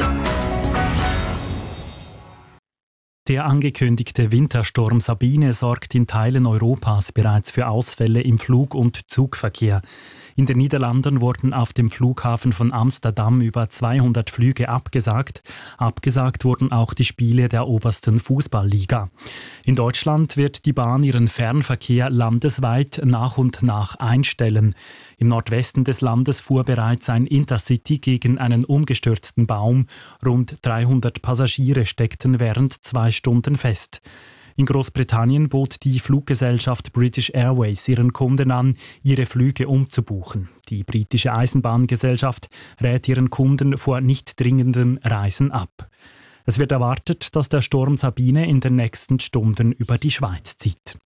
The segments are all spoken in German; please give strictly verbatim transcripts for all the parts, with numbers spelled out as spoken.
Der angekündigte Wintersturm Sabine sorgt in Teilen Europas bereits für Ausfälle im Flug- und Zugverkehr. In den Niederlanden wurden auf dem Flughafen von Amsterdam über zweihundert Flüge abgesagt. Abgesagt wurden auch die Spiele der obersten Fußballliga. In Deutschland wird die Bahn ihren Fernverkehr landesweit nach und nach einstellen. Im Nordwesten des Landes fuhr bereits ein Intercity gegen einen umgestürzten Baum. Rund dreihundert Passagiere steckten während zwei Stunden fest. In Großbritannien bot die Fluggesellschaft British Airways ihren Kunden an, ihre Flüge umzubuchen. Die britische Eisenbahngesellschaft rät ihren Kunden vor nicht dringenden Reisen ab. Es wird erwartet, dass der Sturm Sabine in den nächsten Stunden über die Schweiz zieht.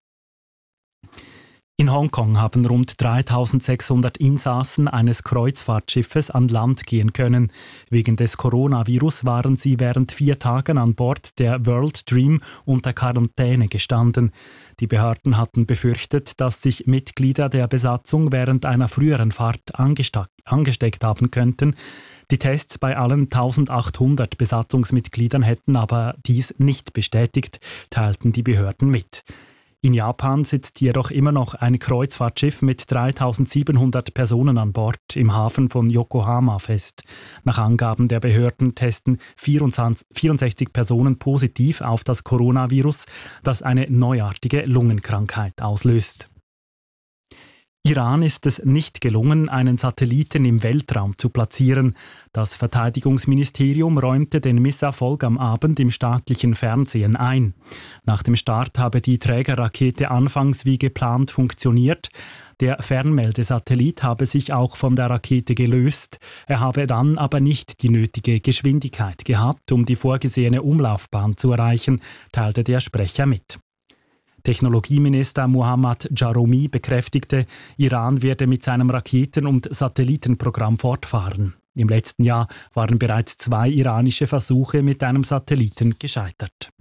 In Hongkong haben rund dreitausendsechshundert Insassen eines Kreuzfahrtschiffes an Land gehen können. Wegen des Coronavirus waren sie während vier Tagen an Bord der World Dream unter Quarantäne gestanden. Die Behörden hatten befürchtet, dass sich Mitglieder der Besatzung während einer früheren Fahrt angeste- angesteckt haben könnten. Die Tests bei allen eintausendachthundert Besatzungsmitgliedern hätten aber dies nicht bestätigt, teilten die Behörden mit. In Japan sitzt jedoch immer noch ein Kreuzfahrtschiff mit dreitausendsiebenhundert Personen an Bord im Hafen von Yokohama fest. Nach Angaben der Behörden testen vierundsechzig Personen positiv auf das Coronavirus, das eine neuartige Lungenkrankheit auslöst. Iran ist es nicht gelungen, einen Satelliten im Weltraum zu platzieren. Das Verteidigungsministerium räumte den Misserfolg am Abend im staatlichen Fernsehen ein. Nach dem Start habe die Trägerrakete anfangs wie geplant funktioniert. Der Fernmeldesatellit habe sich auch von der Rakete gelöst. Er habe dann aber nicht die nötige Geschwindigkeit gehabt, um die vorgesehene Umlaufbahn zu erreichen, teilte der Sprecher mit. Technologieminister Mohammad Jaroumi bekräftigte, Iran werde mit seinem Raketen- und Satellitenprogramm fortfahren. Im letzten Jahr waren bereits zwei iranische Versuche mit einem Satelliten gescheitert.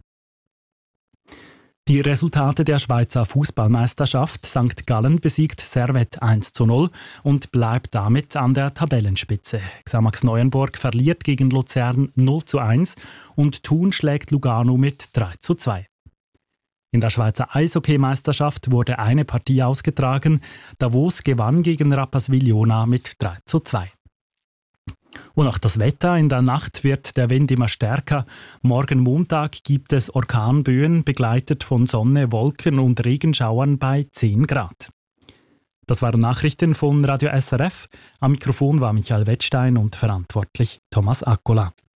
Die Resultate der Schweizer Fußballmeisterschaft: Sankt Gallen besiegt Servette eins zu null und bleibt damit an der Tabellenspitze. Xamax Neuenburg verliert gegen Luzern null zu eins und Thun schlägt Lugano mit drei zu zwei. In der Schweizer Eishockeymeisterschaft wurde eine Partie ausgetragen. Davos gewann gegen Rapperswil-Jona mit drei zu zwei. Und auch das Wetter: In der Nacht wird der Wind immer stärker. Morgen Montag gibt es Orkanböen, begleitet von Sonne, Wolken und Regenschauern bei zehn Grad. Das waren Nachrichten von Radio S R F. Am Mikrofon war Michael Wettstein und verantwortlich Thomas Akkola.